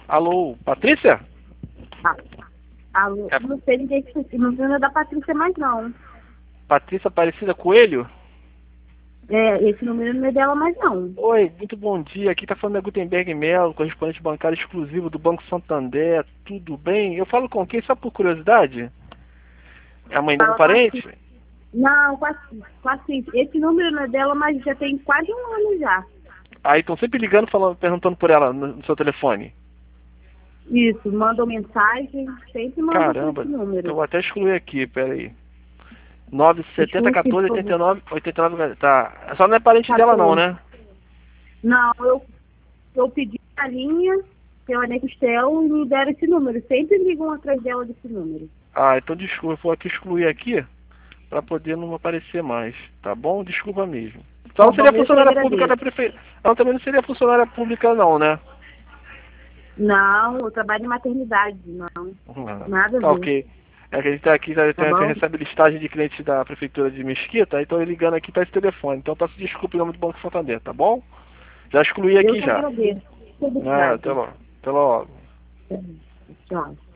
Alô, Patrícia? Ah, alô, É não sei ninguém que não é da Patrícia mais não. Patrícia Aparecida Coelho? É, esse número não é dela mais não. Oi, muito bom dia. Aqui tá falando a Gutenberg Melo, correspondente bancário exclusivo do Banco Santander. Tudo bem? Eu falo com quem? Só por curiosidade? É a mãe de algum Fala com a parente? Cíntia. Não, com a Cíntia. Esse número não é dela, mas já tem quase um ano já. Aí estão sempre ligando, falando, perguntando por ela no seu telefone. Isso, mandam mensagem, sempre mandam por Caramba, esse então número. vou até excluir aqui, peraí. 970 Exclui, por 14 favor. 89 89. Tá. Só não é parente dela não, 14. né? Não, eu pedi a linha pela Nextel e me deram esse número. Sempre ligam atrás dela desse número. Ah, então desculpa, eu vou aqui excluir aqui pra poder não aparecer mais, tá bom? Desculpa mesmo. Só Tá não seria bom, eu que funcionária pública da agradeço. prefeitura. Ela também não seria funcionária pública não, né? Não, eu trabalho em maternidade, não. Nada a Tá ver. ok. É que a gente tá aqui, Tá a gente bom? recebe listagem de clientes da prefeitura de Mesquita, então eu ligando aqui para esse telefone. Então eu peço desculpa em nome do Banco Santander, tá bom? Já excluí Eu aqui que já. agradeço. Ah, até Obrigada. logo. Até logo. Tchau.